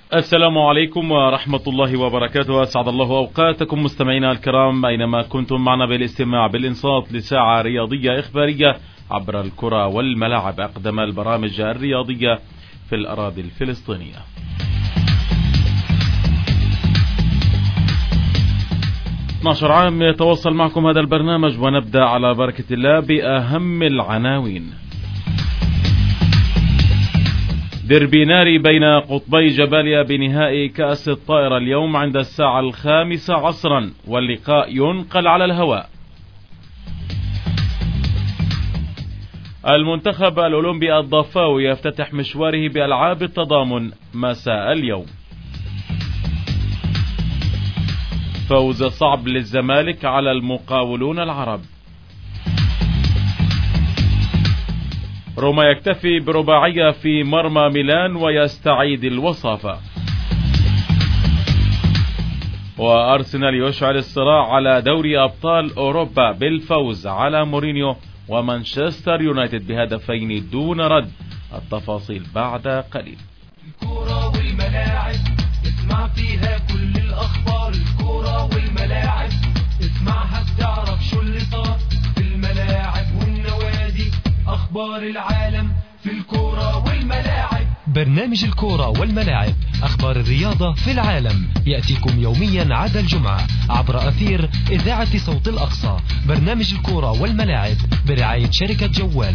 السلام عليكم ورحمة الله وبركاته. أسعد الله أوقاتكم مستمعينا الكرام أينما كنتم معنا بالاستماع بالإنصات لساعة رياضية إخبارية عبر الكرة والملاعب، أقدم البرامج الرياضية في الأراضي الفلسطينية. 12 عام يتواصل معكم هذا البرنامج، ونبدأ على بركة الله بأهم العناوين. ديربي ناري بين قطبي جباليا بنهائي كأس الطائرة اليوم عند الساعة 5 عصرا، واللقاء ينقل على الهواء. المنتخب الأولمبي الضفاوي يفتتح مشواره بألعاب التضامن مساء اليوم. فوز صعب للزمالك على المقاولون العرب. روما يكتفي برباعية في مرمى ميلان ويستعيد الوصافة. وأرسنال يشعل الصراع على دوري أبطال أوروبا بالفوز على مورينيو ومانشستر يونايتد بهدفين دون رد. التفاصيل بعد قليل. الكرة والملاعب اسمع فيها كل الأخبار. الكرة والملاعب اسمعها بتعرف شو اللي صار في الملاعب والنوادي. أخبار العالم في الكرة والملاعب. برنامج الكرة والملاعب، أخبار الرياضة في العالم، يأتيكم يوميا عدا الجمعة عبر أثير إذاعة صوت الأقصى. برنامج الكرة والملاعب برعاية شركة جوال.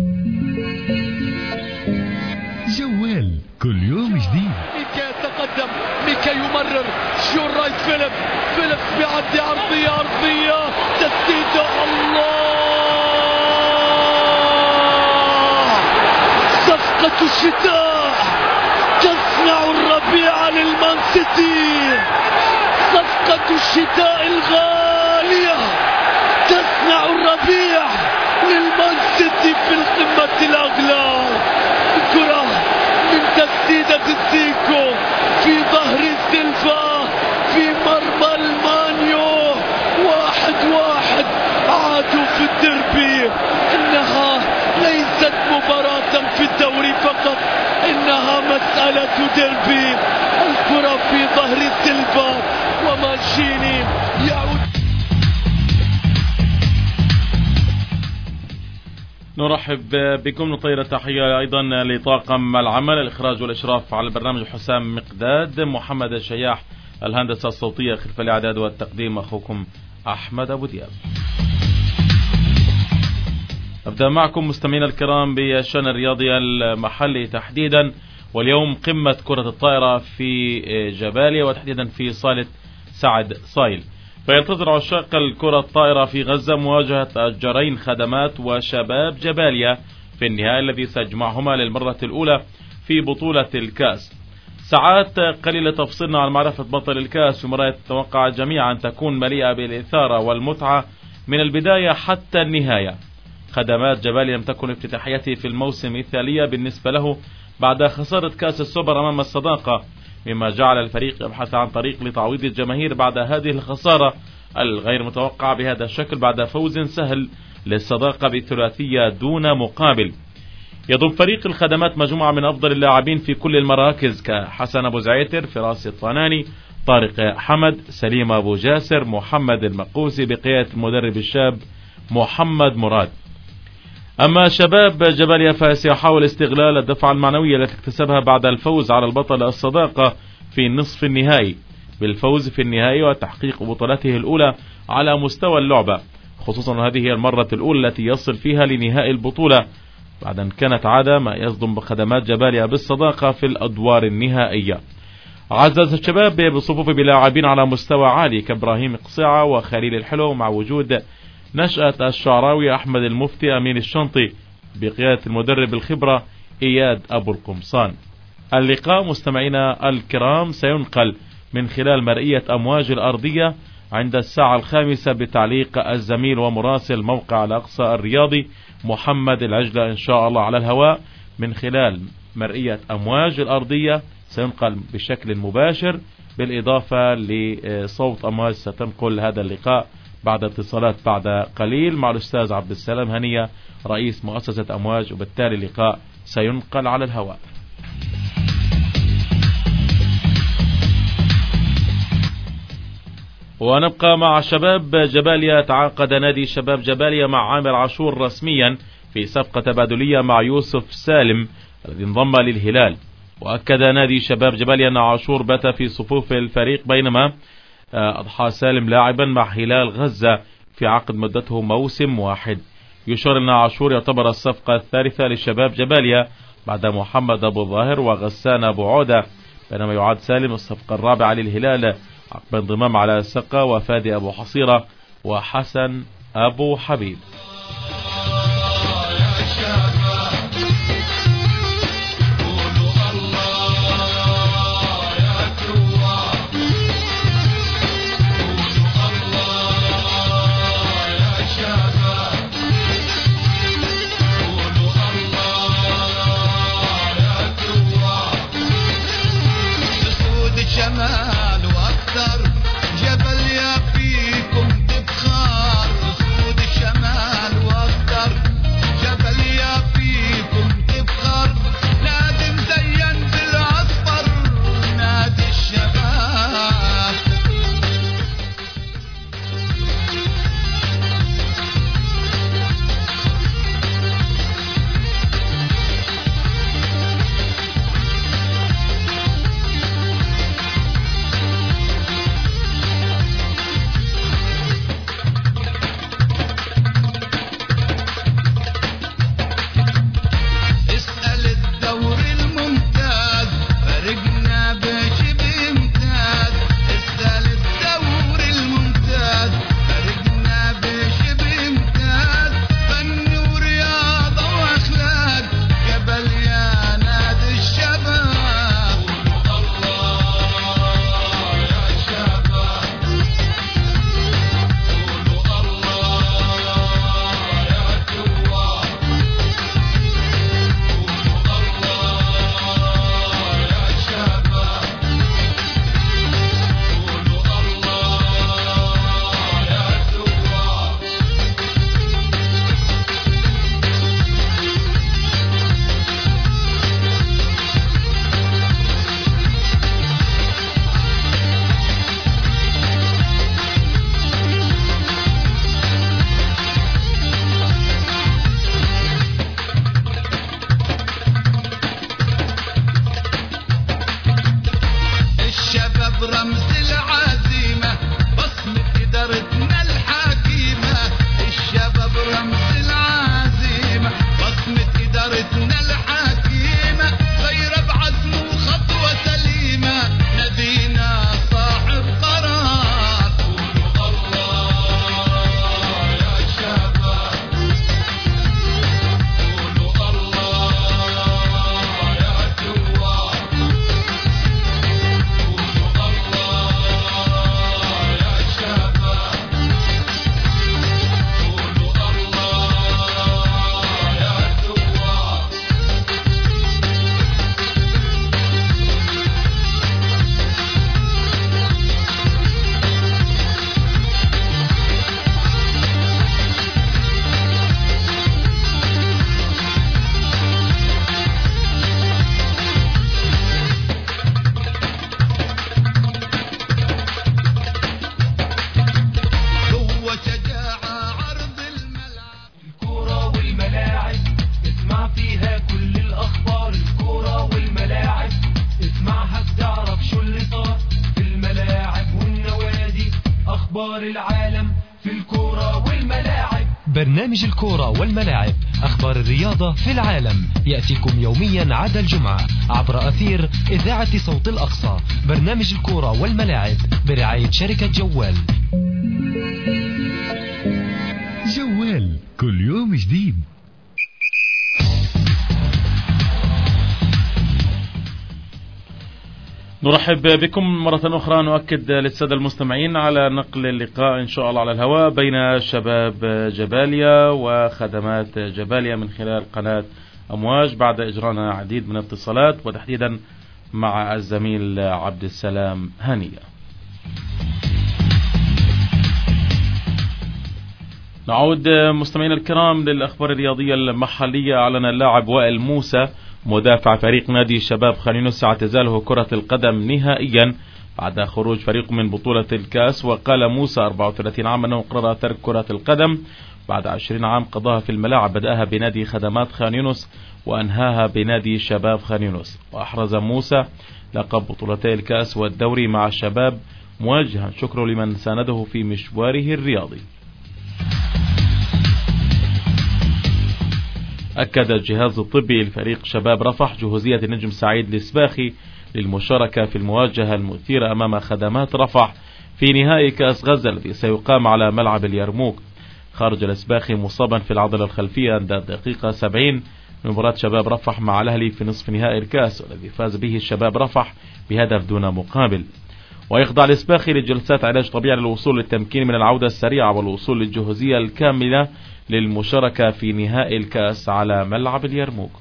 جوال كل يوم جديد. ميكا يتقدم، ميكا يمرر، شو الرايت فيليبس بيعدي عرضية تسديده. الله، صفقة الشتاء تصنع الربيع للمان سيتي. صفقة الشتاء الغالية تصنع الربيع للمان سيتي في القمة الأغلى. الكرة من تسديدة الزيكو في ظهر السيلفا في مرمى المانيو. 1-1 عادوا في الديربي. إنها ليست مباراة في الدوري فقط، إنها مسألة ديربي. الكرة في ظهر السيلفا ومانشيني يعود. نرحب بكم، نطير التحية أيضا لطاقم العمل، الإخراج والإشراف على البرنامج حسام مقداد، محمد الشياح الهندسة الصوتية، خلف الإعداد والتقديم أخوكم أحمد أبو دياب. أبدأ معكم مستمعينا الكرام بالشأن الرياضي المحلي تحديدا، واليوم قمة كرة الطائرة في جباليا وتحديدا في صالة سعد صايل. فينتظر عشاق الكرة الطائرة في غزة مواجهة أشجرين خدمات وشباب جباليا في النهائي الذي سيجمعهما للمرة الأولى في بطولة الكأس. ساعات قليلة تفصلنا عن معرفة بطل الكأس، ومباراة تتوقع الجميع أن تكون مليئة بالإثارة والمتعة من البداية حتى النهاية. خدمات جباليا لم تكن افتتاحيته في الموسم مثالية بالنسبة له بعد خسارة كأس السوبر أمام الصداقة، مما جعل الفريق يبحث عن طريق لتعويض الجماهير بعد هذه الخسارة الغير متوقعة بهذا الشكل بعد فوز سهل للصداقة بالثلاثية دون مقابل. يضم فريق الخدمات مجموعة من أفضل اللاعبين في كل المراكز كحسن أبو زعيتر، فراس الطناني، طارق حمد، سليم أبو جاسر، محمد المقوسي بقيادة المدرب الشاب محمد مراد. أما شباب جباليا فسيحاول استغلال الدفعة المعنوية التي اكتسبها بعد الفوز على البطل الصداقة في نصف النهائي بالفوز في النهائي وتحقيق بطولته الأولى على مستوى اللعبة، خصوصا هذه هي المرة الأولى التي يصل فيها لنهائي البطولة بعد أن كانت عادة ما يصدم بخدمات جباليا بالصداقة في الأدوار النهائية. عزز الشباب بصفوف بلاعبين على مستوى عالي كإبراهيم قصيعة وخليل الحلو، مع وجود نشأة الشعراوي، أحمد المفتي، أمين الشنطي بقيادة المدرب الخبرة إياد أبو القمصان. اللقاء مستمعينا الكرام سينقل من خلال مرئية أمواج الأرضية عند الساعة 5 بتعليق الزميل ومراسل موقع الأقصى الرياضي محمد العجلة إن شاء الله على الهواء. من خلال مرئية أمواج الأرضية سينقل بشكل مباشر، بالإضافة لصوت أمواج ستنقل هذا اللقاء بعد اتصالات بعد قليل مع الأستاذ عبد السلام هنية رئيس مؤسسة أمواج، وبالتالي اللقاء سينقل على الهواء. ونبقى مع شباب جباليا. تعاقد نادي شباب جباليا مع عامر عاشور رسميا في صفقة تبادلية مع يوسف سالم الذي انضم للهلال. وأكد نادي شباب جباليا أن عاشور بات في صفوف الفريق بينما أضحى سالم لاعبا مع هلال غزة في عقد مدته موسم واحد. يشار أن عاشور يعتبر الصفقة الثالثة لشباب جباليا بعد محمد أبو ظاهر وغسان أبو عودة، بينما يعد سالم الصفقة الرابعة للهلال عقب انضمام على سقة وفادي أبو حصيرة وحسن أبو حبيب. جمال واكثر جباليا فيكم تبخر، سود الشمال واكثر جباليا فيكم تبخر، نادي مزين بالاصفر نادي الشباب. برنامج الكورة والملاعب، أخبار الرياضة في العالم، يأتيكم يوميا عدا الجمعة عبر أثير إذاعة صوت الأقصى. برنامج الكورة والملاعب برعاية شركة جوال. جوال كل يوم جديد. نرحب بكم مرة أخرى. نؤكد للسادة المستمعين على نقل اللقاء إن شاء الله على الهواء بين شباب جباليا وخدمات جباليا من خلال قناة أمواج بعد إجراءنا عديد من الاتصالات وتحديدا مع الزميل عبد السلام هنية. نعود مستمعينا الكرام للأخبار الرياضية المحلية. أعلن اللاعب وائل موسى مدافع فريق نادي شباب خان يونس اعتزاله كرة القدم نهائيا بعد خروج فريق من بطولة الكأس. وقال موسى 34 عام أنه قرر ترك كرة القدم بعد 20 عام قضاها في الملاعب، بدأها بنادي خدمات خان يونس وأنهاها بنادي شباب خان يونس. وأحرز موسى لقب بطولتي الكأس والدوري مع الشباب، موجها شكره لمن سانده في مشواره الرياضي. أكد الجهاز الطبي لفريق شباب رفح جهوزية النجم سعيد الإسباخي للمشاركة في المواجهة المثيرة أمام خدمات رفح في نهائي كأس غزة الذي سيقام على ملعب اليرموك. خرج الإسباخي مصابا في العضلة الخلفية عند الدقيقة 70 من مباراة شباب رفح مع الأهلي في نصف نهائي الكأس، والذي فاز به الشباب رفح بهدف دون مقابل. ويخضع الإسباخي لجلسات علاج طبيعي للوصول للتمكين من العودة السريعة والوصول للجهوزية الكاملة للمشاركة في نهائي الكأس على ملعب اليرموك.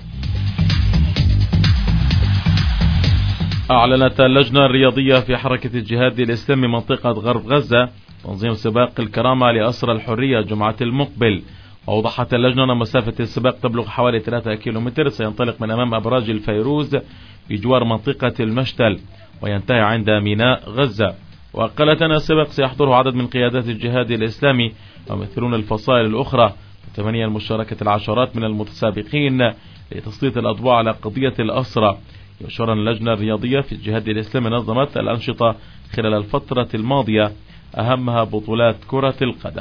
أعلنت اللجنة الرياضية في حركة الجهاد الإسلامي منطقة غرب غزة تنظيم سباق الكرامة لأسرى الحرية الجمعة المقبل. وأوضحت اللجنة أن مسافة السباق تبلغ حوالي 3 كيلومتر، سينطلق من أمام أبراج الفيروز بجوار منطقة المشتل وينتهي عند ميناء غزة. وقالت أن السباق سيحضره عدد من قيادات الجهاد الإسلامي وممثلون الفصائل الأخرى، وتمني المشاركة العشرات من المتسابقين لتسليط الأضواء على قضية الأسرى. يشار أن اللجنة الرياضية في الجهاد الإسلامي نظمت الأنشطة خلال الفترة الماضية، أهمها بطولات كرة القدم.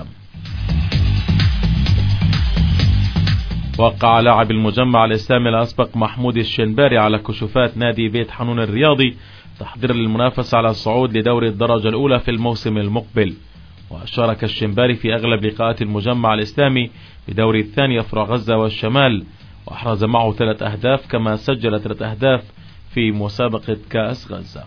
وقع لاعب المجمع الإسلامي الأسبق محمود الشنباري على كشوفات نادي بيت حنون الرياضي تحضيرا للمنافسة على الصعود لدوري الدرجة الأولى في الموسم المقبل. وشارك الشنباري في أغلب لقاءات المجمع الإسلامي بدوري الثاني أفرع غزة والشمال، وأحرز معه 3 أهداف، كما سجل 3 أهداف في مسابقة كأس غزة.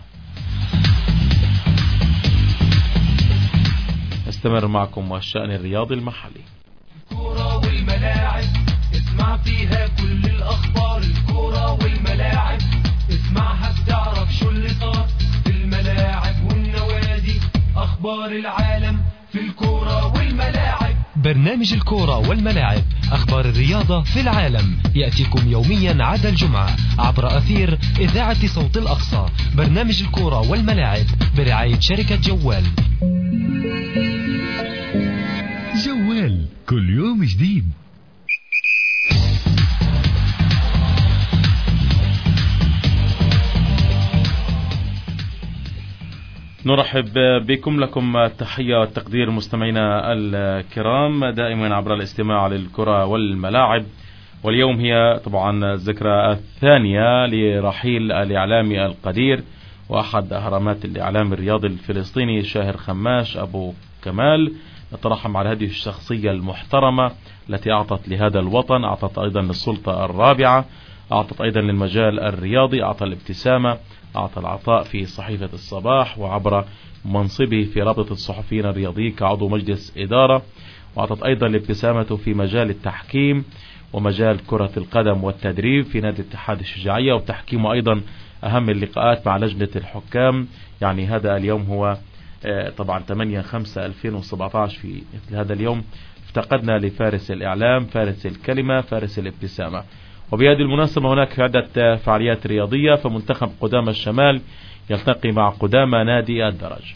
استمر معكم والشأن الرياضي المحلي. الكورة والملاعب اسمع فيها كل الأخبار، الكورة والملاعب اسمعها بتعرف شو اللي صار في الملاعب والنوادي، أخبار العالم في الكورة والملاعب. برنامج الكورة والملاعب، أخبار الرياضة في العالم، يأتيكم يوميا عدا الجمعة عبر أثير إذاعة صوت الأقصى. برنامج الكورة والملاعب برعاية شركة جوال. جوال كل يوم جديد. نرحب بكم، لكم التحية والتقدير مستمعينا الكرام دائما عبر الاستماع للكرة والملاعب. واليوم هي طبعا الذكرى الثانية لرحيل الإعلامي القدير وأحد أهرامات الإعلام الرياضي الفلسطيني شاهر خماش أبو كمال. نترحم على هذه الشخصية المحترمة التي أعطت لهذا الوطن، أعطت أيضا للسلطة الرابعة، أعطت أيضا للمجال الرياضي، أعطى الابتسامة، أعطى العطاء في صحيفة الصباح وعبر منصبه في رابطة الصحفيين الرياضيين كعضو مجلس إدارة، وأعطت أيضا الابتسامة في مجال التحكيم ومجال كرة القدم والتدريب في نادي اتحاد الشجاعية، وتحكيمه أيضا أهم اللقاءات مع لجنة الحكام. يعني هذا اليوم هو طبعا 8/5/2017. في مثل هذا اليوم افتقدنا لفارس الإعلام، فارس الكلمة، فارس الابتسامة. وبهذه المناسبة هناك عدة فعاليات رياضية، فمنتخب قدامى الشمال يلتقي مع قدامى نادي الدرج.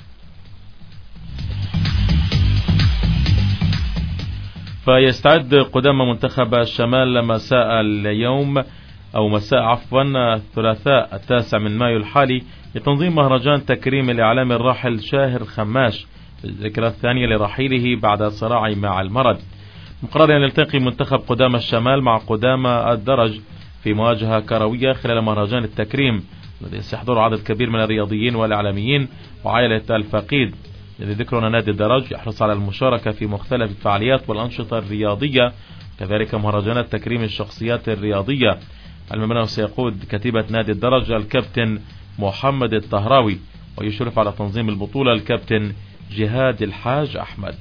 فيستعد قدامى منتخب الشمال مساء اليوم أو مساء الثلاثاء 9 مايو الحالي لتنظيم مهرجان تكريم الإعلام الراحل شاهر خماش في الذكرى الثانية لرحيله بعد صراع مع المرض. مقرر أن يلتقي منتخب قدامى الشمال مع قدامى الدرج في مواجهة كروية خلال مهرجان التكريم الذي سيحضره عدد كبير من الرياضيين والإعلاميين وعائلة الفقيد. الذي ذكرنا نادي الدرج يحرص على المشاركة في مختلف الفعاليات والأنشطة الرياضية، كذلك مهرجانات تكريم الشخصيات الرياضية. الممنوع سيقود كتيبة نادي الدرج الكابتن محمد الطهراوي، ويشرف على تنظيم البطولة الكابتن جهاد الحاج أحمد.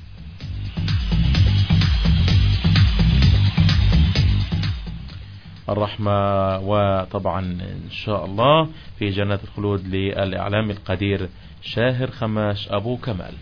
الرحمة وطبعا إن شاء الله في جنات الخلود للإعلام القدير شاهر خماش أبو كمال.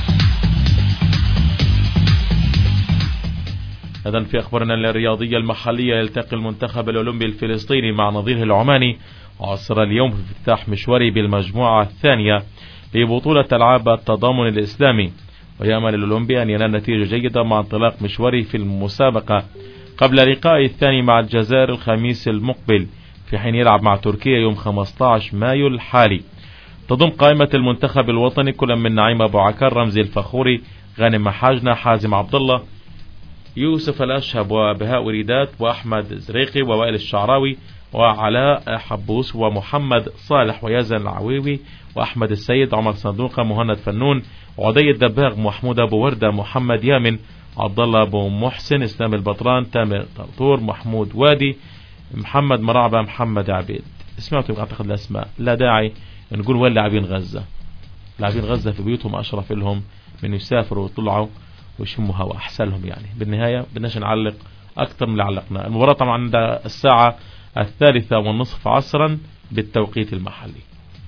إذن في أخبارنا الرياضية المحلية، يلتقي المنتخب الأولمبي الفلسطيني مع نظيره العماني عصر اليوم في افتتاح مشواري بالمجموعة الثانية ببطولة ألعاب التضامن الإسلامي، ويأمل الأولمبي أن ينال نتيجة جيدة مع انطلاق مشواري في المسابقة قبل لقائه الثاني مع الجزائر الخميس المقبل، في حين يلعب مع تركيا يوم 15 مايو الحالي. تضم قائمة المنتخب الوطني كل من نعيم أبو عكر، رمزي الفخوري، غانم محاجنة، حازم عبد الله، يوسف الأشهب، وبهاء وريدات، وأحمد زريقي، ووائل الشعراوي، وعلاء حبوس، ومحمد صالح، ويزن العويوي، وأحمد السيد، عمر صندوقة، مهند فنون، وعدي الدباغ، محمود أبو وردة، محمد يامن، عبد الله أبو محسن، إسلام البطران، تامر طرطور، محمود وادي، محمد مرعبة، محمد عبيد. سمعتوا أعتقد الأسماء، لا داعي نقول وين لاعبين غزة. لاعبين غزة في بيوتهم أشرف لهم من يسافروا ويطلعوا ويشموا هوا أحسن لهم. يعني بالنهاية بدناش نعلق أكثر من اللي علقنا. المباراة طبعا عندها الساعة 3:30 عصرا بالتوقيت المحلي.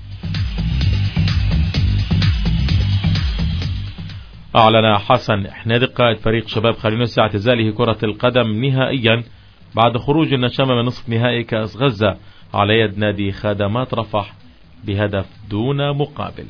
أعلن حسن حنادق قائد فريق شباب خلينوس اعتزاله كرة القدم نهائيا بعد خروج النشامة من نصف نهائي كأس غزة على يد نادي خدمات رفح بهدف دون مقابل.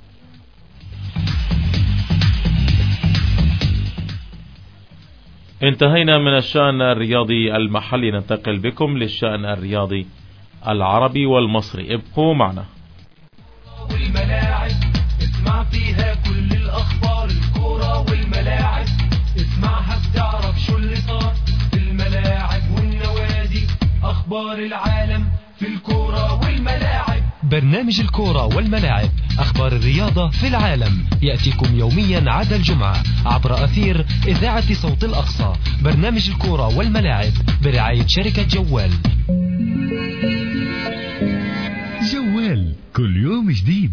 انتهينا من الشأن الرياضي المحلي، ننتقل بكم للشأن الرياضي العربي والمصري. ابقوا معنا. والملاعب اسمع فيها كل الأخبار، الكورة والملاعب اسمعها بتعرف شو اللي صار في الملاعب والنوادي، أخبار العالم في الكورة والملاعب. برنامج الكورة والملاعب، أخبار الرياضة في العالم، يأتيكم يوميا عدا الجمعة عبر أثير إذاعة صوت الأقصى. برنامج الكورة والملاعب برعاية شركة جوال. جوال كل يوم جديد.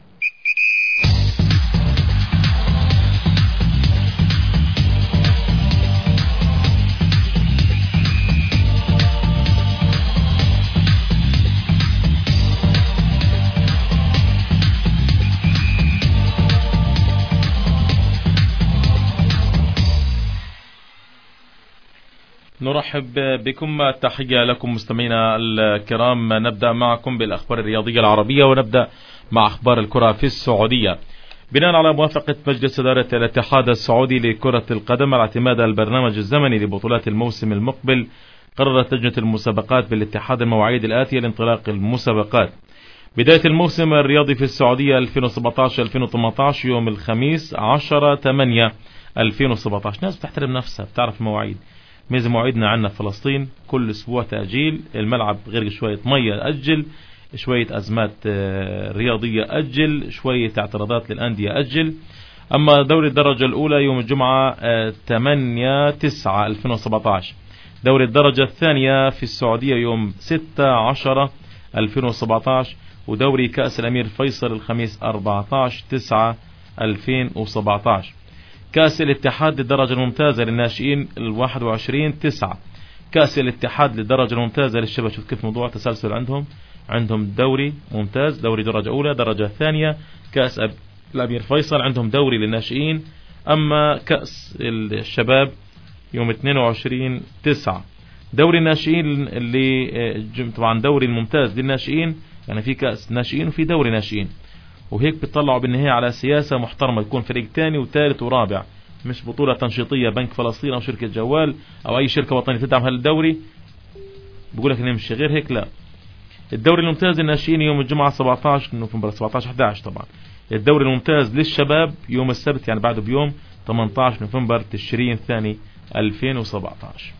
نرحب بكم، تحية لكم مستمعينا الكرام. نبدأ معكم بالأخبار الرياضية العربية، ونبدأ مع أخبار الكرة في السعودية. بناء على موافقة مجلس إدارة الاتحاد السعودي لكرة القدم على اعتماد البرنامج الزمني لبطولات الموسم المقبل، قررت لجنة المسابقات بالاتحاد المواعيد الآتية لانطلاق المسابقات. بداية الموسم الرياضي في السعودية 2017-2018 يوم الخميس 10/8/2017. ناس بتحترم نفسها، بتعرف المواعيد. ميزة مواعيدنا عنا في فلسطين كل اسبوع تأجيل، الملعب غير شوية مية أجل، شوية أزمات رياضية أجل، شوية اعتراضات للأندية أجل. أما دوري الدرجة الأولى يوم الجمعة 8/9/2017. دوري الدرجة الثانية في السعودية يوم 6/10/2017. ودوري كأس الأمير فيصل الخميس 14/9/2017. كأس الاتحاد للدرجة الممتازة للناشئين 21/9. كأس الاتحاد للدرجة الممتازة للشباب. شوف كيف موضوع تسلسل عندهم دوري ممتاز، دوري درجة أولى، درجة ثانية. كأس الأمير فيصل عندهم دوري للناشئين. أما كأس الشباب يوم 22/9. دوري الناشئين اللي طبعا دوري الممتاز للناشئين، يعني في كأس ناشئين وفي دوري ناشئين، وهيك بيطلعوا بالنهاية على سياسة محترمة، يكون فريق ثاني وثالث ورابع، مش بطولة تنشيطية بنك فلسطين أو شركة جوال أو أي شركة وطنية تدعم هالدوري بقول لك نمشي، غير هيك لا. الدوري الممتاز للناشئين يوم الجمعة 17 نوفمبر 17/11 طبعا. الدوري الممتاز للشباب يوم السبت يعني بعده بيوم 18 نوفمبر تشرين الثاني 2017.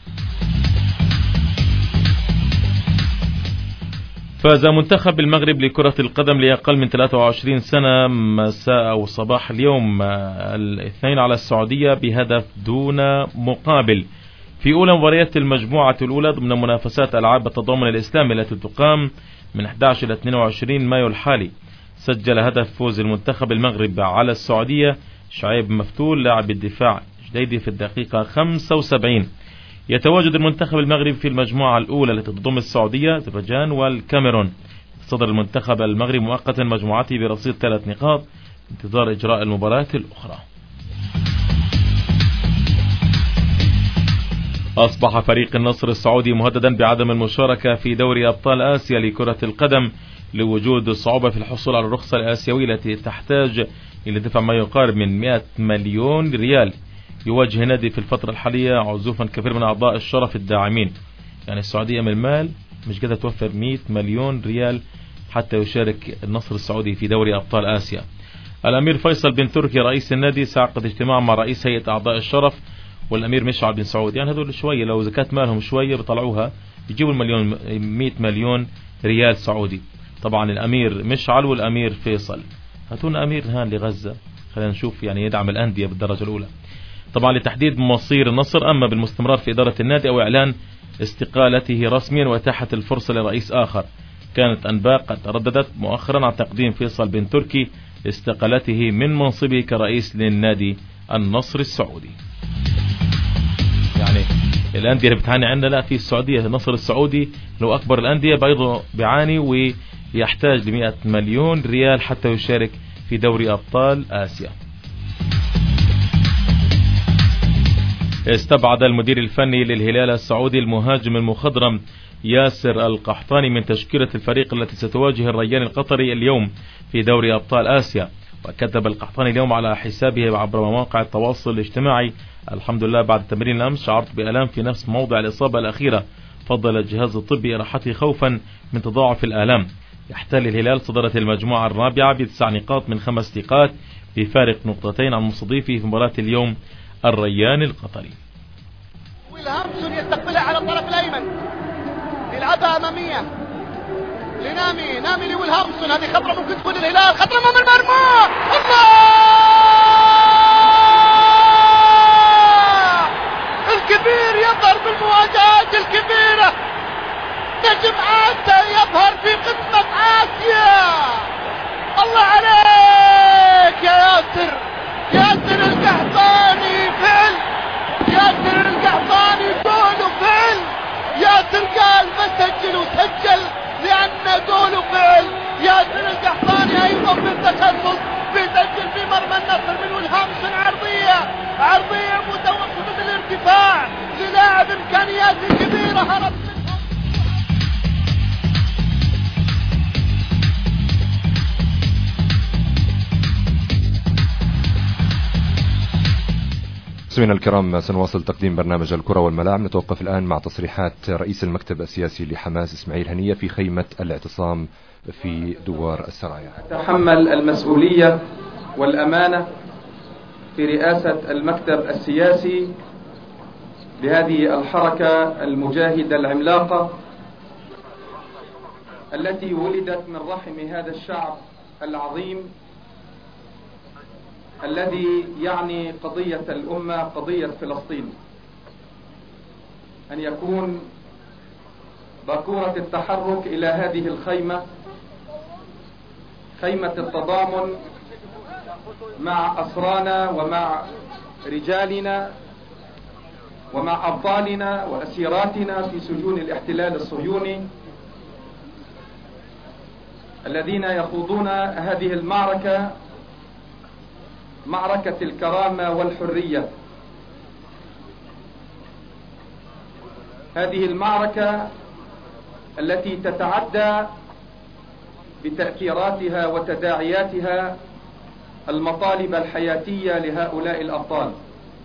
فاز منتخب المغرب لكرة القدم لأقل من 23 سنة مساء أو صباح اليوم الاثنين على السعودية بهدف دون مقابل في أولى مباريات المجموعة الأولى ضمن منافسات ألعاب التضامن الإسلامي التي تقام من 11 إلى 22 مايو الحالي. سجل هدف فوز المنتخب المغرب على السعودية شعيب مفتول لاعب الدفاع جديدي في الدقيقة 75. يتواجد المنتخب المغربي في المجموعة الأولى التي تضم السعودية، أذربيجان والكاميرون. صدر المنتخب المغربي مؤقتا مجموعته برصيد 3 نقاط انتظار إجراء المباراة الأخرى. أصبح فريق النصر السعودي مهددا بعدم المشاركة في دوري أبطال آسيا لكرة القدم لوجود صعوبة في الحصول على الرخصة الآسيوية التي تحتاج إلى دفع ما يقارب من 100 مليون ريال. يواجه النادي في الفترة الحالية عزوفا كثير من أعضاء الشرف الداعمين. يعني السعودية من المال مش قادرة توفر 100 مليون ريال حتى يشارك النصر السعودي في دوري أبطال آسيا. الأمير فيصل بن تركي رئيس النادي سيعقد اجتماع مع رئيس هيئة أعضاء الشرف والأمير مشعل بن سعود. يعني هذول شوية لو زكاة مالهم شوية بيطلعوها يجيبوا 100 مليون ريال سعودي. طبعا الأمير مشعل والأمير فيصل. هاتونا أمير هان لغزة خلينا نشوف يعني يدعم الأندية بالدرجة الأولى. طبعا لتحديد مصير النصر أما بالاستمرار في إدارة النادي أو إعلان استقالته رسميا وإتاحة الفرصة لرئيس آخر. كانت أنباء قد ترددت مؤخرا عن تقديم فيصل بن تركي استقالته من منصبه كرئيس للنادي النصر السعودي. يعني الأندية اللي بتعاني عندنا لا في السعودية النصر السعودي لو أكبر الأندية بيضه بيعاني ويحتاج ل100 مليون ريال حتى يشارك في دوري أبطال آسيا. استبعد المدير الفني للهلال السعودي المهاجم المخضرم ياسر القحطاني من تشكيلة الفريق التي ستواجه الريان القطري اليوم في دوري أبطال آسيا. وكتب القحطاني اليوم على حسابه عبر مواقع التواصل الاجتماعي: الحمد لله بعد تمرين الأمس شعرت بآلام في نفس موضع الإصابة الأخيرة. فضل الجهاز الطبي إراحتي خوفا من تضاعف الآلام. يحتل الهلال صدارة المجموعة الرابعة ب9 نقاط من 5 نقاط بفارق نقطتين عن مستضيفه في مباراة اليوم الريان القطري. ويلهامسون يستقبلها على الطرف الأيمن يلعبها أمامية نامي لويلهامسون. هذه خطرة ممكن تكون الهلال خطرة أمام المرمى. الله الكبير يظهر بالمواجهات الكبيرة. نجم عادة يظهر في قسمة آسيا. الله عليك يا ياسر القحطاني فعل. ياسر القحطاني قوله فعل. ياسر قال بسجل وسجل لأن قوله فعل. ياسر القحطاني أيضا بالتخصص بيسجل في مرمى النصر من ويلهامسون عرضية متوسطة الارتفاع للاعب إمكانيات كبيرة هرب منهم. مستمعينا الكرام سنواصل تقديم برنامج الكرة والملاعب. نتوقف الآن مع تصريحات رئيس المكتب السياسي لحماس إسماعيل هنية في خيمة الاعتصام في دوار السرايا. تحمل المسؤولية والأمانة في رئاسة المكتب السياسي لهذه الحركة المجاهدة العملاقة التي ولدت من رحم هذا الشعب العظيم الذي يعني قضية الأمة قضية فلسطين أن يكون باكورة التحرك إلى هذه الخيمة، خيمة التضامن مع أسرانا ومع رجالنا ومع أبطالنا وأسيراتنا في سجون الاحتلال الصهيوني الذين يخوضون هذه المعركة، معركة الكرامة والحرية. هذه المعركة التي تتعدى بتأثيراتها وتداعياتها المطالب الحياتية لهؤلاء الأبطال.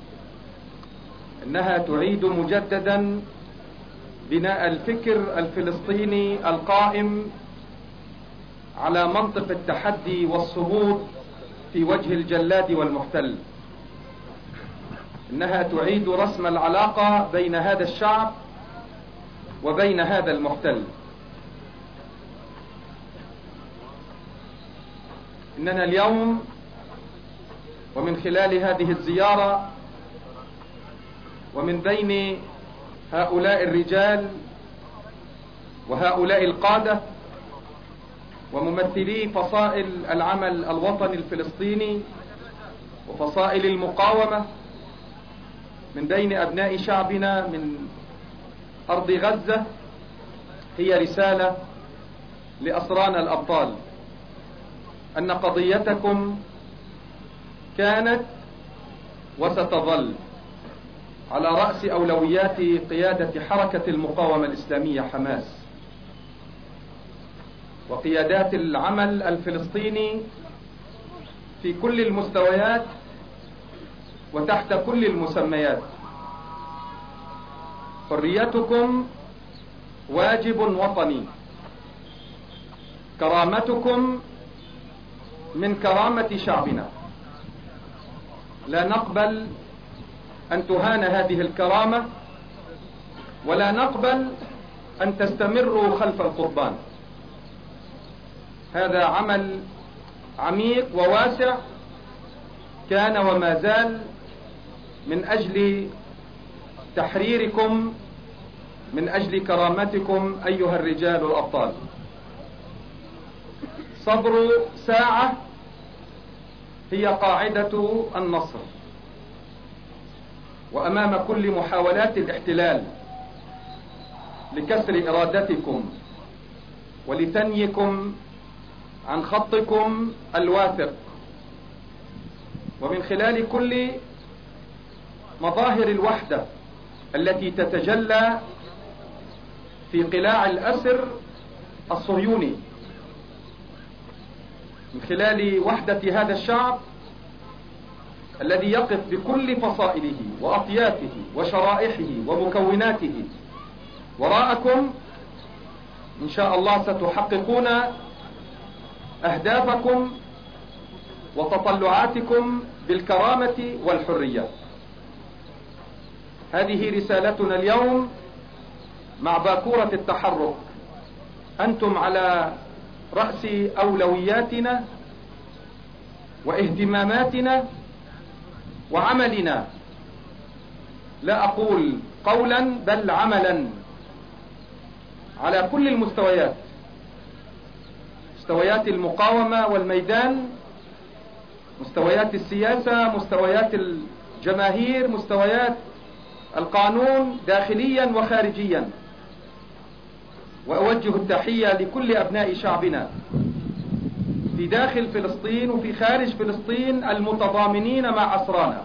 إنها تعيد مجددا بناء الفكر الفلسطيني القائم على منطق التحدي والصمود في وجه الجلاد والمحتل. إنها تعيد رسم العلاقة بين هذا الشعب وبين هذا المحتل. إننا اليوم ومن خلال هذه الزيارة ومن بين هؤلاء الرجال وهؤلاء القادة وممثلي فصائل العمل الوطني الفلسطيني وفصائل المقاومة من بين أبناء شعبنا من أرض غزة، هي رسالة لأسرانا الأبطال أن قضيتكم كانت وستظل على رأس أولويات قيادة حركة المقاومة الإسلامية حماس وقيادات العمل الفلسطيني في كل المستويات وتحت كل المسميات. حريتكم واجب وطني، كرامتكم من كرامة شعبنا، لا نقبل أن تهان هذه الكرامة ولا نقبل أن تستمروا خلف القضبان. هذا عمل عميق وواسع كان وما زال من أجل تحريركم، من أجل كرامتكم أيها الرجال الأبطال. صبر ساعة هي قاعدة النصر، وأمام كل محاولات الاحتلال لكسر إرادتكم ولتنيكم عن خطكم الواثق، ومن خلال كل مظاهر الوحدة التي تتجلى في قلاع الأسر الصهيوني، من خلال وحدة هذا الشعب الذي يقف بكل فصائله وأطيافه وشرائحه ومكوناته وراءكم، إن شاء الله ستحققون أهدافكم وتطلعاتكم بالكرامة والحرية. هذه رسالتنا اليوم مع باكورة التحرك. أنتم على رأس أولوياتنا واهتماماتنا وعملنا، لا أقول قولا بل عملا، على كل المستويات، مستويات المقاومة والميدان، مستويات السياسة، مستويات الجماهير، مستويات القانون داخليا وخارجيا. وأوجه التحية لكل أبناء شعبنا في داخل فلسطين وفي خارج فلسطين المتضامنين مع أسرانا،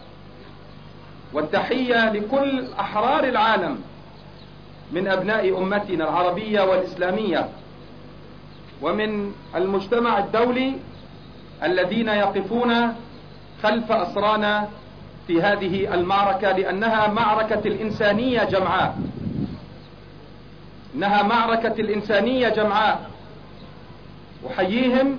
والتحية لكل أحرار العالم من أبناء أمتنا العربية والإسلامية ومن المجتمع الدولي الذين يقفون خلف أسرانا في هذه المعركة، لأنها معركة الإنسانية جمعاء، إنها معركة الإنسانية جمعاء. أحييهم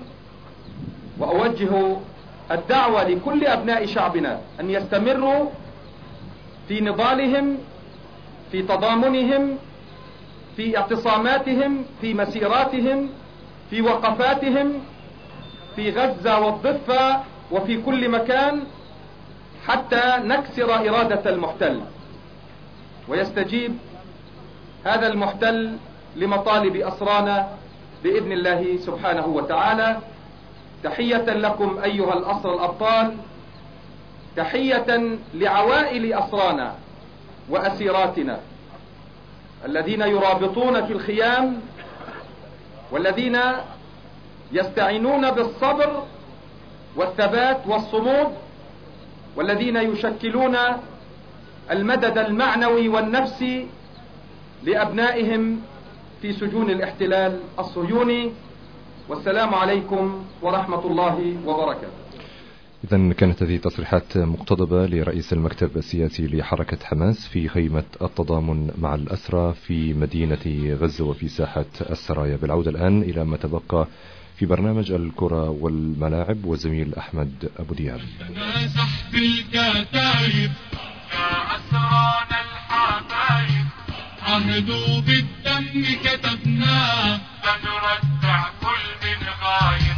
وأوجه الدعوة لكل أبناء شعبنا أن يستمروا في نضالهم، في تضامنهم، في اعتصاماتهم، في مسيراتهم، في وقفاتهم في غزة والضفة وفي كل مكان، حتى نكسر إرادة المحتل ويستجيب هذا المحتل لمطالب أسرانا بإذن الله سبحانه وتعالى. تحية لكم أيها الأسرى الأبطال، تحية لعوائل أسرانا وأسيراتنا الذين يرابطون في الخيام، والذين يستعينون بالصبر والثبات والصمود، والذين يشكلون المدد المعنوي والنفسي لأبنائهم في سجون الاحتلال الصهيوني. والسلام عليكم ورحمة الله وبركاته. إذن كانت هذه تصريحات مقتضبة لرئيس المكتب السياسي لحركة حماس في خيمة التضامن مع الأسرى في مدينة غزة وفي ساحة السرايا. بالعودة الآن إلى ما تبقى في برنامج الكرة والملاعب والزميل أحمد أبو دياب. سحب الكتايب يا أسرانا الحبايب، عهدوا بالدم كتبناه لنرجع كل من غايب،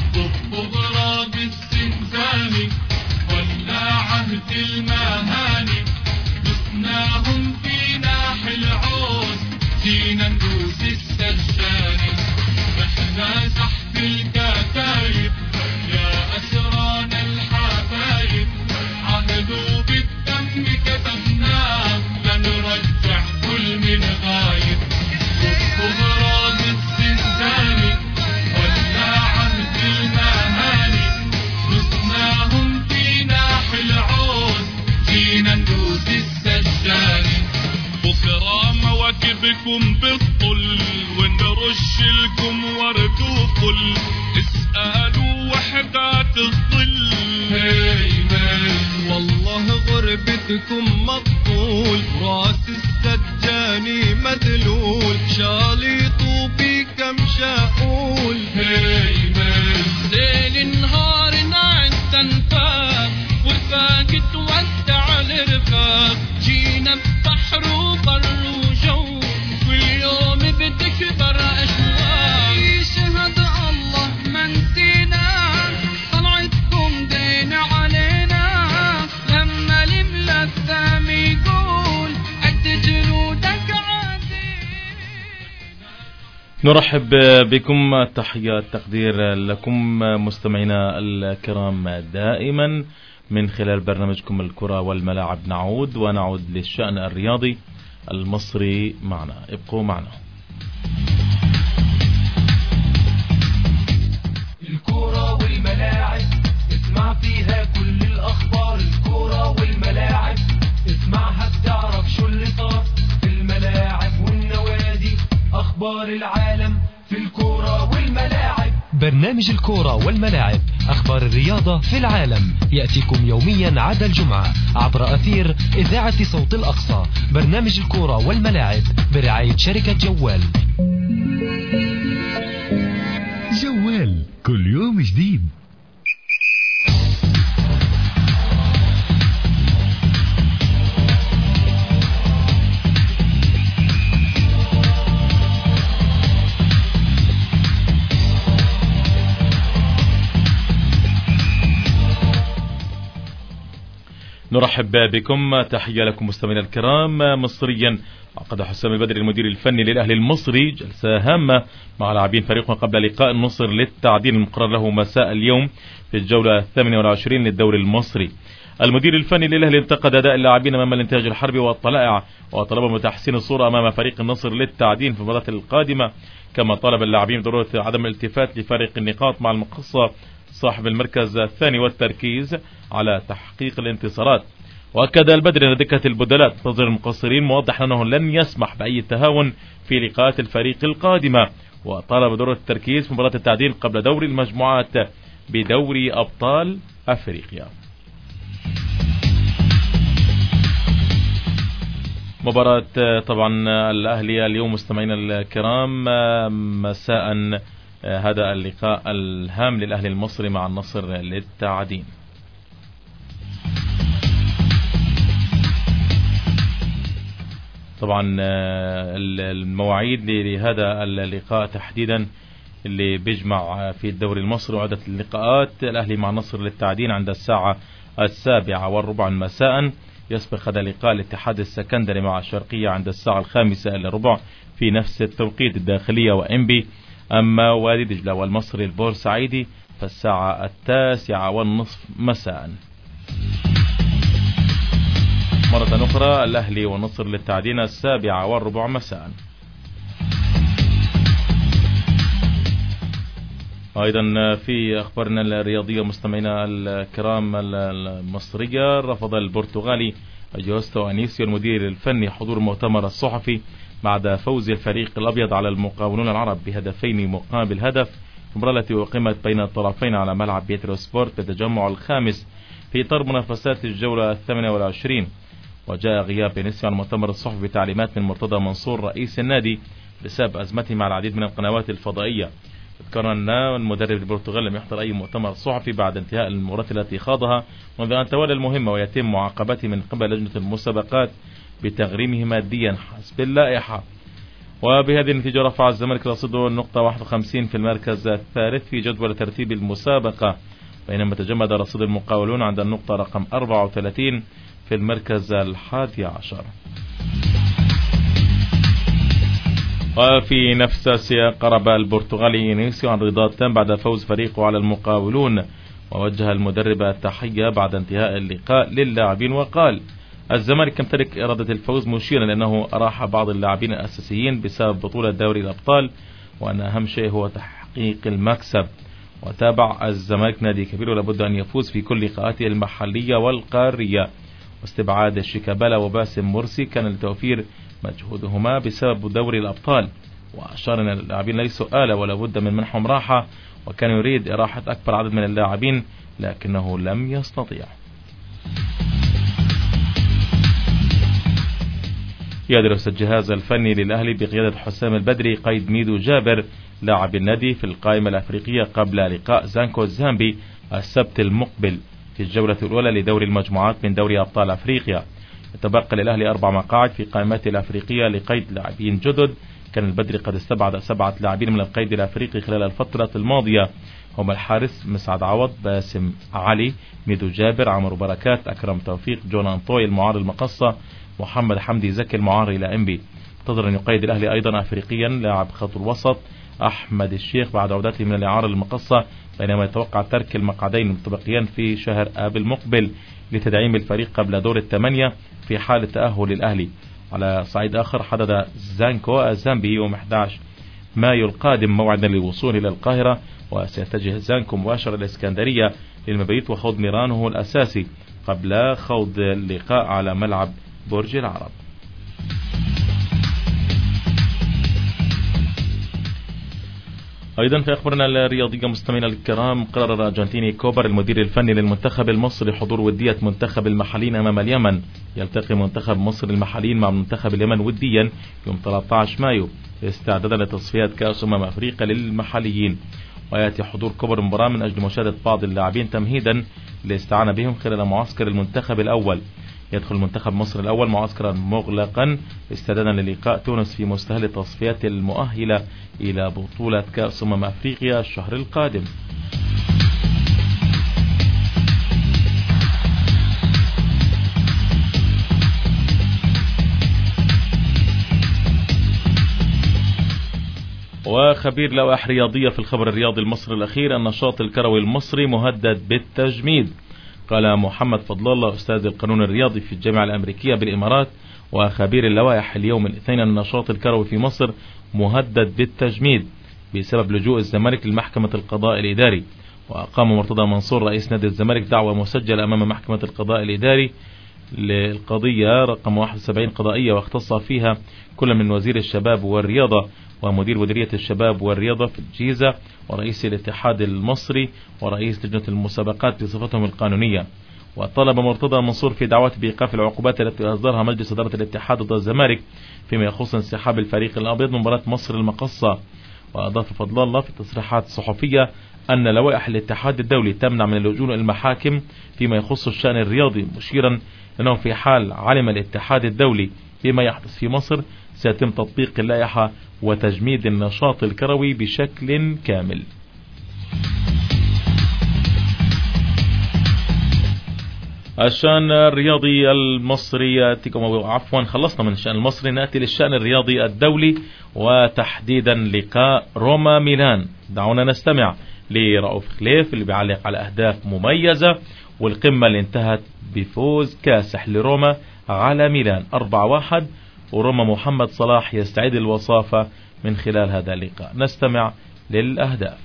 بغراب الزنزاني ولا عهد المهاني، دفناهم في ناحي العود جينا ندوس السجاني. احنا سحب الكتايب يا أسرانا الحبايب، عهدوا بالدم كتبناه لنرجع كل من غايب، بغراب الزنزاني ولا عهد المهاني، دفناهم في ناحي العود جينا ندوس اسألوا وحدات الظل هيمن والله غربتكم مقبول راس السجاني مذلول شالي طوبي كم شاقول هيمن ليل نهار نعد تنفاق والفاق تودع الرفاق جينا ببحر وبر وجو كل يوم بتكبر أشواق يشهد الله ما نسينا طلعتكم دين علينا لما البلاد سامي يقول قد جنودك عادي. نرحب بكم، تحيات تقدير لكم مستمعينا الكرام دائما من خلال برنامجكم الكرة والملاعب. ونعود للشأن الرياضي المصري معنا، ابقوا معنا. الكرة والملاعب اسمع فيها كل الأخبار. الكرة والملاعب اسمعها بتعرف شو اللي صار في الملاعب والنوادي. أخبار العالم في الكرة والملاعب. برنامج الكورة والملاعب، أخبار الرياضة في العالم، يأتيكم يوميا عدا الجمعة عبر أثير إذاعة صوت الأقصى. برنامج الكورة والملاعب برعاية شركة جوال. جوال كل يوم جديد. نرحب بكم، تحية لكم مستمعينا الكرام. مصريا عقد حسام البدري المدير الفني للأهلي المصري جلسة هامة مع لاعبين فريقه قبل لقاء النصر للتعدين المقرر له مساء اليوم في الجولة 28 للدوري المصري. المدير الفني للأهلي انتقد أداء اللاعبين أمام الإنتاج الحربي والطلائع وطلب من تحسين الصورة أمام فريق النصر للتعدين في المباراة القادمة، كما طلب اللاعبين بضرورة عدم الالتفات لفارق النقاط مع المقصة صاحب المركز الثاني والتركيز على تحقيق الانتصارات. وأكد البدري أن دكة البدلاء تنتظر المقصرين، موضحا أنه لن يسمح بأي تهاون في لقاءات الفريق القادمة، وطالب بضرورة التركيز في مباراة التعدين قبل دوري المجموعات بدوري أبطال أفريقيا. مباراة طبعا الأهلي اليوم مستمعينا الكرام مساء، هذا اللقاء الهام للأهلي المصري مع النصر للتعدين. طبعا المواعيد لهذا اللقاء تحديدا اللي بيجمع في الدوري المصري وعدة اللقاءات: الأهلي مع النصر للتعدين عند الساعة 7:15 مساء، يسبق هذا اللقاء الاتحاد السكندري مع الشرقية عند الساعة 5:15 في نفس التوقيت. الداخلية وإنبي، أما وادي دجلة والمصري البورسعيدي فالساعة 9:30 مساء. مرة أخرى الأهلي والنصر للتعدين 7:15 مساء. أيضا في أخبارنا الرياضية مستمعينا الكرام المصرية، رفض البرتغالي جوستو أنيسيو المدير الفني حضور المؤتمر الصحفي بعد فوز الفريق الأبيض على المقاولون العرب بهدفين مقابل هدف في المباراة التي أقيمت بين الطرفين على ملعب بيترو سبورت بالتجمع الخامس في إطار منافسات الجولة 28. وجاء غياب أنيسيو عن المؤتمر الصحفي بتعليمات من مرتضى منصور رئيس النادي بسبب أزمته مع العديد من القنوات الفضائية. ذكرنا أن المدرب البرتغالي لم يحضر أي مؤتمر صحفي بعد انتهاء المباراة التي خاضها منذ أن تولى المهمة، ويتم معاقبته من قبل لجنة المسابقات بتغريمه ماديا حسب اللائحة. وبهذه النتيجة رفع الزمالك رصيده النقطة 51 في المركز الثالث في جدول ترتيب المسابقة، بينما تجمد رصيد المقاولون عند النقطة رقم 34 في المركز 11. وفي نفس السياق قرب البرتغالي إنيسيو عن رضا تام بعد فوز فريقه على المقاولون، ووجه المدرب التحية بعد انتهاء اللقاء للاعبين وقال: الزمالك يمتلك إرادة الفوز، مشيرا لأنه أراح بعض اللاعبين الأساسيين بسبب بطولة دوري الأبطال، وأن أهم شيء هو تحقيق المكسب. وتابع: الزمالك نادي كبير ولابد أن يفوز في كل لقاءاته المحلية والقارية، واستبعاد شيكابالا وباسم مرسي كان لتوفير مجهودهما بسبب دوري الأبطال، وأشار أن اللاعبين ليسوا آلة ولا بد من منحهم راحة، وكان يريد إراحة أكبر عدد من اللاعبين لكنه لم يستطيع. يدرس الجهاز الفني للأهلي بقيادة حسام البدري قيد ميدو جابر لاعب النادي في القائمة الأفريقية قبل لقاء زانكو الزامبي السبت المقبل في الجولة الأولى لدور المجموعات من دوري أبطال أفريقيا. يتبقى للأهلي 4 مقاعد في قائمته الأفريقية لقيد لاعبين جدد. كان البدري قد استبعد 7 لاعبين من القيد الأفريقي خلال الفترة الماضية، هم الحارس مسعد عوض، باسم علي، ميدو جابر، عمرو بركات، أكرم توفيق، جون أنطوي المعار المقصة، محمد حمدي زكي المعار إلى إنبي. انتظر أن يقيد الأهلي أيضا أفريقيا لاعب خط الوسط أحمد الشيخ بعد عودته من الإعارة المقصة، بينما يتوقع ترك المقعدين المتبقيان في شهر آب المقبل لتدعيم الفريق قبل دور الثمانية في حال تأهل الأهلي. على صعيد آخر حدد زانكو الزامبي يوم 11 مايو القادم موعدا للوصول إلى القاهرة، وسيتجه زانكو مباشرة الإسكندرية للمبيت وخوض ميرانه الأساسي قبل خوض اللقاء على ملعب برج العرب. أيضا في أخبارنا الرياضية مستمعينا الكرام، قرر الأرجنتيني كوبر المدير الفني للمنتخب المصري حضور ودية منتخب المحليين أمام اليمن. يلتقي منتخب مصر المحليين مع منتخب اليمن وديا يوم 13 مايو استعدادا لتصفيات كأس أفريقيا للمحليين، ويأتي حضور كوبر المباراة من أجل مشاهدة بعض اللاعبين تمهيدا لاستعانة بهم خلال معسكر المنتخب الأول. يدخل منتخب مصر الأول معسكرا مغلقا استعدادا للقاء تونس في مستهل التصفيات المؤهلة إلى بطولة كأس أفريقيا الشهر القادم. وخبير لوائح رياضية في الخبر الرياضي المصري الأخير، النشاط الكروي المصري مهدد بالتجميد. قال محمد فضل الله أستاذ القانون الرياضي في الجامعة الأمريكية بالإمارات وخبير اللوائح اليوم الاثنين أن النشاط الكروي في مصر مهدد بالتجميد بسبب لجوء الزمالك لمحكمة القضاء الإداري. وأقام مرتضى منصور رئيس نادي الزمالك دعوة مسجلة أمام محكمة القضاء الإداري للقضية رقم 71 قضائية، واختص فيها كل من وزير الشباب والرياضة ومدير مديرية الشباب والرياضة في الجيزة ورئيس الاتحاد المصري ورئيس لجنة المسابقات بصفتهم القانونية. وطلب مرتضى منصور في دعوته بإيقاف العقوبات التي أصدرها مجلس إدارة الاتحاد ضد الزمالك فيما يخص انسحاب الفريق الأبيض من مباراة مصر المقصة. وأضاف فضل الله في تصريحات صحفية أن لوائح الاتحاد الدولي تمنع من اللجوء إلى المحاكم فيما يخص الشأن الرياضي، مشيرا أنه في حال علم الاتحاد الدولي بما يحدث في مصر سيتم تطبيق اللائحة وتجميد النشاط الكروي بشكل كامل. الشأن الرياضي المصري خلصنا من الشأن المصري، نأتي للشأن الرياضي الدولي وتحديدا لقاء روما ميلان. دعونا نستمع لرؤوف خليف اللي بيعلق على أهداف مميزة والقمة اللي انتهت بفوز كاسح لروما على ميلان 4-1، وروما محمد صلاح يستعيد الوصافة من خلال هذا اللقاء. نستمع للأهداف.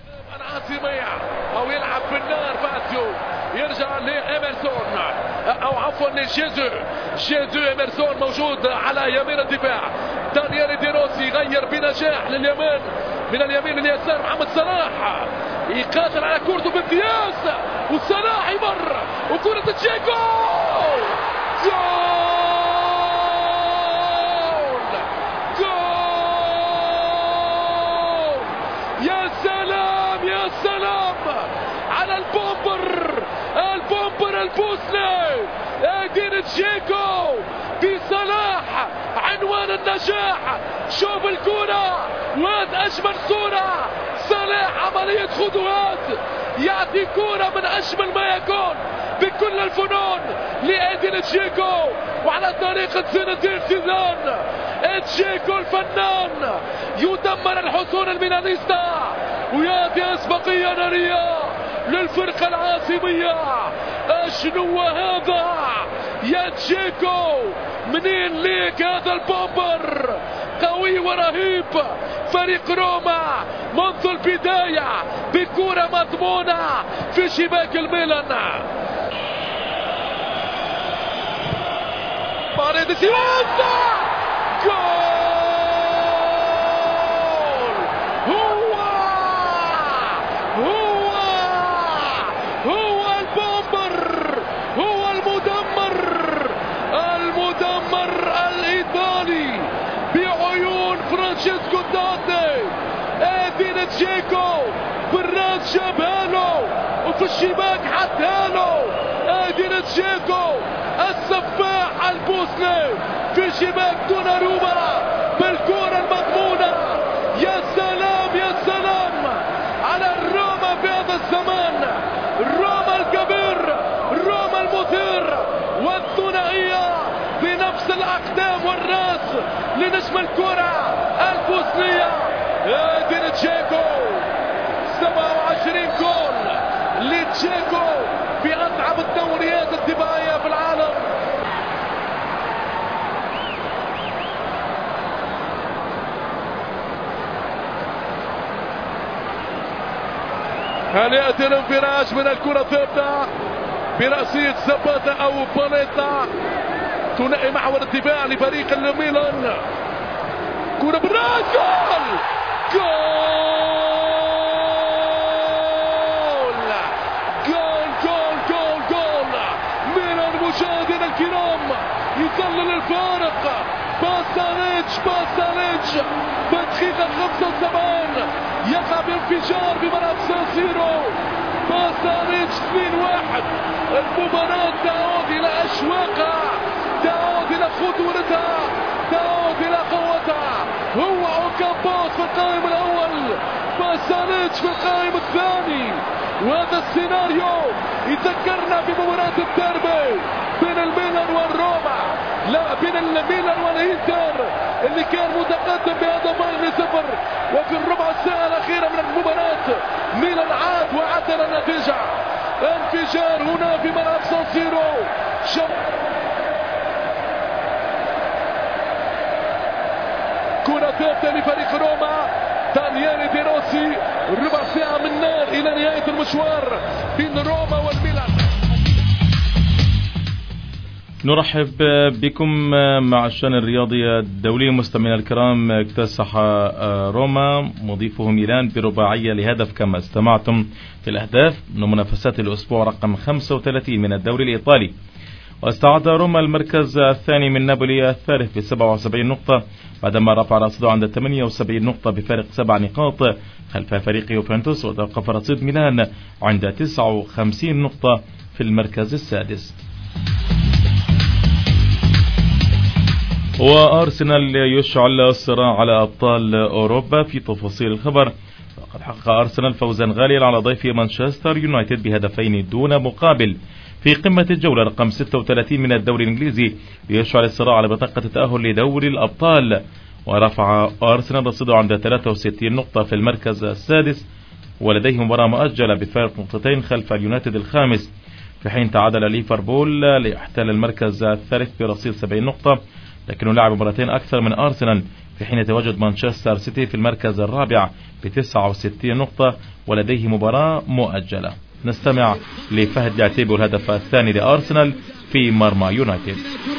أو يلعب بالنار فاسيو، يرجع لإميرسون أو عفوا لجيزو إميرسون موجود على يمين الدفاع. دانيال ديروسي غير بنجاح لليمين من اليمين لليسار. محمد صلاح يقاتل على كورته بامتياز وصلاح يمر وكرة تشيكو جول يا سلام يا سلام على البومبر البوسلي ادين تشيكو بصلاح عنوان النجاح. شوف الكرة وهذا أجمل صورة، صلاح عملية خطوات يعطي كرة من أجمل ما يكون بكل الفنون لأدين تشيكو وعلى طريقة زينتين زيدان. تشيكو الفنان يدمر الحصون الميلانيستا ويأتي أسبقية نارية للفرقة العاصمية. أشنو هذا يا تشيكو؟ منين ليك هذا البومبر؟ قوي ورهيب فريق روما منذ البداية بكرة مضمونة في شباك الميلان. باريدس جول جيكو بالراس جابها له وفي الشباك حطها له. ادي جيكو السفاح البوسني في شباك دوناروما بالكرة المضمونة. يا سلام يا سلام على الروما في هذا الزمان، الروما الكبير، الروما المثير والثنائية بنفس الأقدام والراس لنجم الكرة البوسنية ادين تشيكو. 27 جول لتشيكو في أصعب الدوريات الدفاعية في العالم. هل يأتي الانفراج من الكرة ثابتة برأسية زباتا أو باليتا ثنائي محور الدفاع لفريق الميلان. كرة بالراس جول جول جول جول جول جول. ميلان مشاهدينا الكرام يقلل الفارق. باسانيتش بدقيقة 75 يقع بانفجار بملعب سان سيرو. باسانيتش 2-1. المباراة تعود إلى أشواقها، تعود إلى خطورتها، تعود إلى قوتها. هو اوكامبوس في القائم الأول، باسانيتش في القائم الثاني. وهذا السيناريو يذكرنا بمباراة الديربي بين الميلان والروما، لا بين الميلان والإنتر اللي كان متقدم بهدفين ل0. وفي الربع الساعة الأخيرة من المباراة ميلان عاد وعدل النتيجة. انفجار هنا في ملعب سان سيرو. كرة ثابتة لفريق روما. دانييل دي روسي. ربع ساعة من نار إلى نهاية المشوار بين روما والميلان. نرحب بكم مع الشان الرياضي الدولي. مستمعينا الكرام، اكتسح روما مضيفه ميلان برباعية لهدف كما استمعتم في الأهداف من منافسات الأسبوع رقم 35 من الدوري الإيطالي. واستعاد روما المركز الثاني من نابولي الثالث ب77 نقطة بعدما رفع رصيده عند 78 نقطة بفارق 7 نقاط خلف فريق يوفنتوس. وتوقف رصيد ميلان عند 59 نقطة في المركز السادس. وأرسنال يشعل الصراع على أبطال أوروبا. في تفاصيل الخبر، فقد حقق أرسنال فوزا غاليا على ضيف مانشستر يونايتد بهدفين دون مقابل في قمة الجولة رقم 36 من الدوري الإنجليزي، ليشعل الصراع على بطاقة التأهل لدوري الأبطال. ورفع أرسنال رصيده عند 63 نقطة في المركز السادس، ولديه مباراة مؤجلة بفارق نقطتين خلف اليونايتد الخامس، في حين تعادل ليفربول ليحتل المركز الثالث برصيد 70 نقطة، لكنه لعب مباراتين أكثر من أرسنال، في حين يتواجد مانشستر سيتي في المركز الرابع ب69 نقطة ولديه مباراة مؤجلة. نستمع لفهد العتيبي والهدف الثاني لأرسنال في مرمى يونايتد.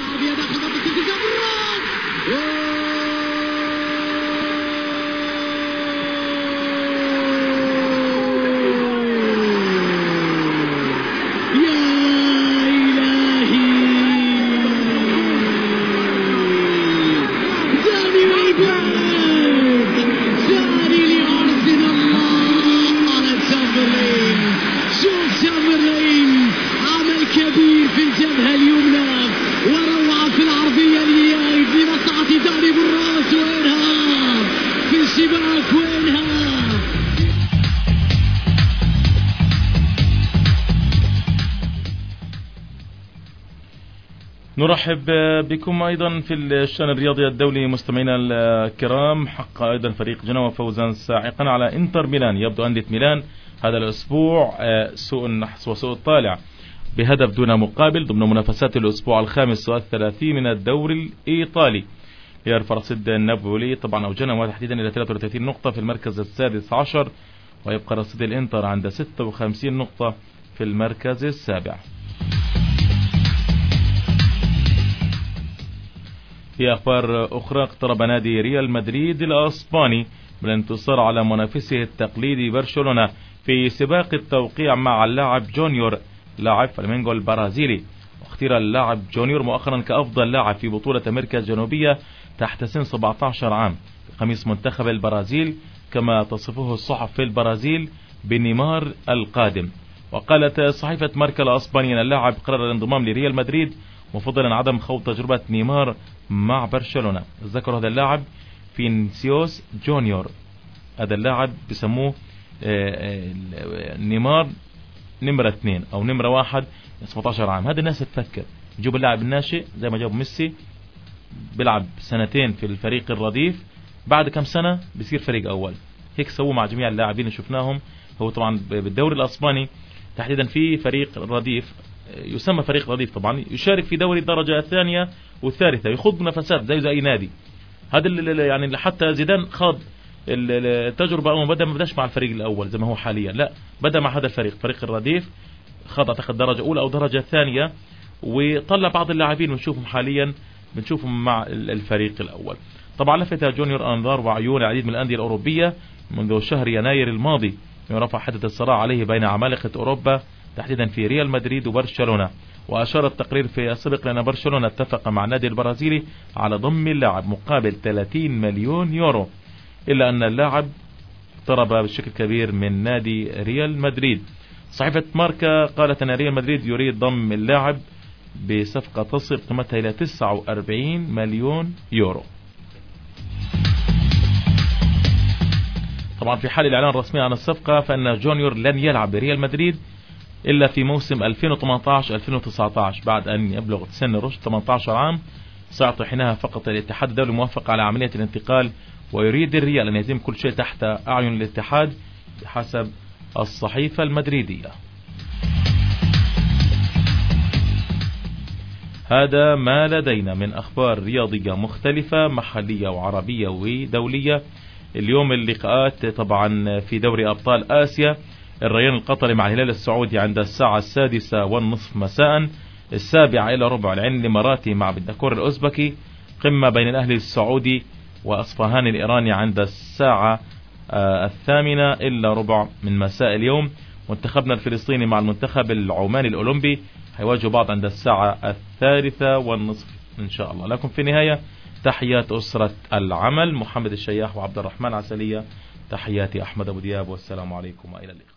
نرحب بكم أيضا في الشان الرياضي الدولي. مستمعينا الكرام، حقق أيضا فريق جنوة فوزا ساحقا على انتر ميلان. يبدو أندية ميلان هذا الأسبوع سوء النحس وسوء الطالع بهدف دون مقابل ضمن منافسات الأسبوع الخامس والثلاثين من الدوري الإيطالي. يرفع رصيد نابولي طبعا أو جنوة تحديدا إلى 33 نقطة في المركز السادس عشر، ويبقى رصيد الانتر عند 56 نقطة في المركز السابع. في أخبار أخرى، اقترب نادي ريال مدريد الأسباني من الانتصار على منافسه التقليدي برشلونة في سباق التوقيع مع اللاعب جونيور لاعب فلامينغو البرازيلي. واختير اللاعب جونيور مؤخرا كأفضل لاعب في بطولة أمريكا الجنوبية تحت سن 17 عام بقميص منتخب البرازيل كما تصفه الصحف في البرازيل بنيمار القادم. وقالت صحيفة ماركا الأسبانية أن اللاعب قرر الانضمام لريال مدريد مفضلا عدم خوض تجربة نيمار مع برشلونة. ذكر هذا اللاعب فينيسيوس جونيور، هذا اللاعب بسموه نيمار نمرة 2 أو نمرة 1 17 عام. هذا الناس تفكر يجيب اللاعب الناشئ زي ما جابوا ميسي، بيلعب سنتين في الفريق الرديف، بعد كم سنة بيصير فريق أول. هيك سووا مع جميع اللاعبين اللي شفناهم. هو طبعا بالدوري الأسباني تحديدا في فريق رديف يسمى فريق رديف، طبعا يشارك في دوري الدرجة الثانية والثالثة، يخوض منافسات زي أي نادي. هذا يعني حتى زيدان خاض التجربة أو ما بدأش مع الفريق الأول زي ما هو حاليا، لا بدأ مع هذا الفريق فريق الرديف، خاض أعتقد درجة أولى أو درجة ثانية، وطلع بعض اللاعبين ونشوفهم حاليا بنشوفهم مع الفريق الأول. طبعا لفت جونيور أنظار وعيون العديد من الأندية الأوروبية منذ شهر يناير الماضي، رفع حدة الصراع عليه بين عمالقة أوروبا تحديدا في ريال مدريد وبرشلونة. وأشار التقرير في السابق لأن برشلونة اتفق مع النادي البرازيلي على ضم اللاعب مقابل 30 مليون يورو، إلا أن اللاعب اقترب بشكل كبير من نادي ريال مدريد. صحيفة ماركا قالت أن ريال مدريد يريد ضم اللاعب بصفقة تصل قيمتها إلى 49 مليون يورو. طبعا في حال الإعلان الرسمي عن الصفقة فإن جونيور لن يلعب بريال مدريد إلا في موسم 2018-2019 بعد أن يبلغ سن الرشد 18 عام. سيعطي حينها فقط الاتحاد الدولي موافقة على عملية الانتقال، ويريد الريال أن يتم كل شيء تحت أعين الاتحاد بحسب الصحيفة المدريدية. هذا ما لدينا من أخبار رياضية مختلفة محلية وعربية ودولية. اليوم اللقاءات طبعا في دوري أبطال آسيا، الريان القطري مع الهلال السعودي عند الساعة 6:30 مساء، 7:15 العين الإماراتي مع بندكور الأوزبكي، قمة بين الأهلي السعودي وأصفهان الإيراني عند الساعة 8:45 من مساء اليوم. منتخبنا الفلسطيني مع المنتخب العماني الأولمبي هيواجهوا بعض عند الساعة 3:30 إن شاء الله. لكم في النهاية تحيات أسرة العمل، محمد الشياح وعبد الرحمن عسلية، تحياتي أحمد أبو دياب، والسلام عليكم وإلى اللقاء.